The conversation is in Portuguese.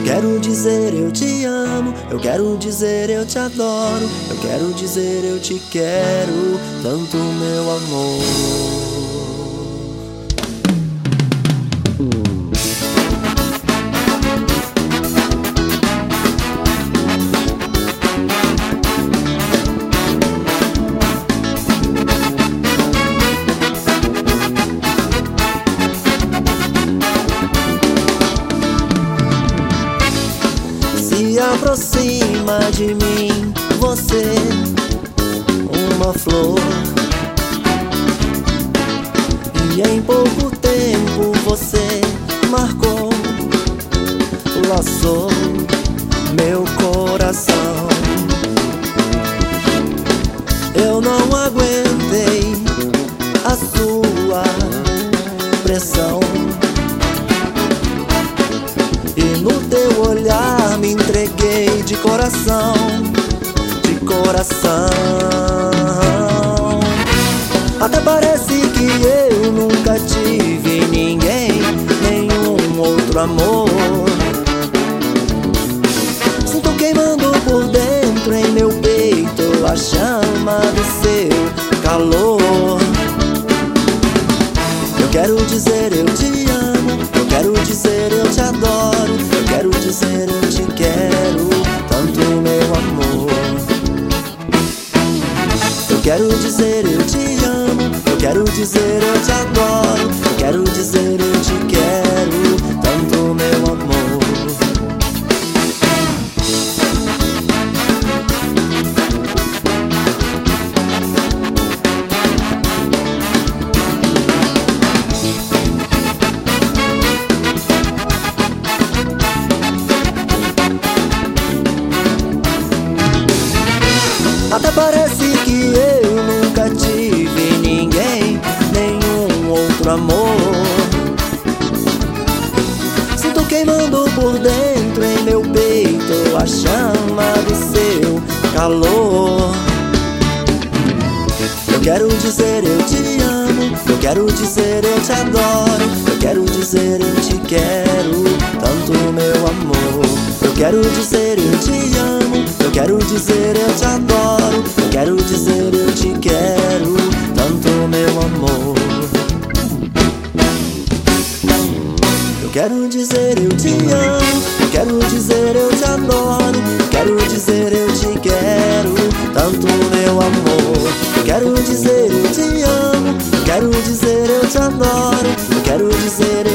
quero dizer eu te amo, eu quero dizer eu te adoro, eu quero dizer eu te quero tanto, meu amor. Se aproxima de mim, você, uma flor, e em pouco tempo você marcou, laçou meu coração. Eu não aguentei a sua pressão, e no teu olhar me entreguei de coração, de coração. Até parece que eu nunca tive ninguém, nenhum outro amor. Sinto queimando por dentro em meu peito a chama do seu calor. Eu quero dizer eu te amo, eu quero dizer eu te adoro, eu quero dizer eu te quero tanto, meu amor. Eu quero dizer eu te amo, eu quero dizer eu te adoro, eu quero dizer eu te quero tanto, meu amor. Até parece que eu nunca tive ninguém, nenhum outro amor. Sinto queimando por dentro em meu peito a chama do seu calor. Eu quero dizer eu te amo, eu quero dizer eu te adoro, eu quero dizer eu te quero tanto, meu amor. Eu quero dizer eu te amo, eu quero dizer eu te adoro, eu quero dizer eu te quero tanto, meu amor. Eu quero dizer eu te amo, eu quero dizer eu te adoro, eu quero dizer eu te quero tanto, meu amor. Eu quero dizer eu te amo, eu quero dizer eu te adoro, eu quero dizer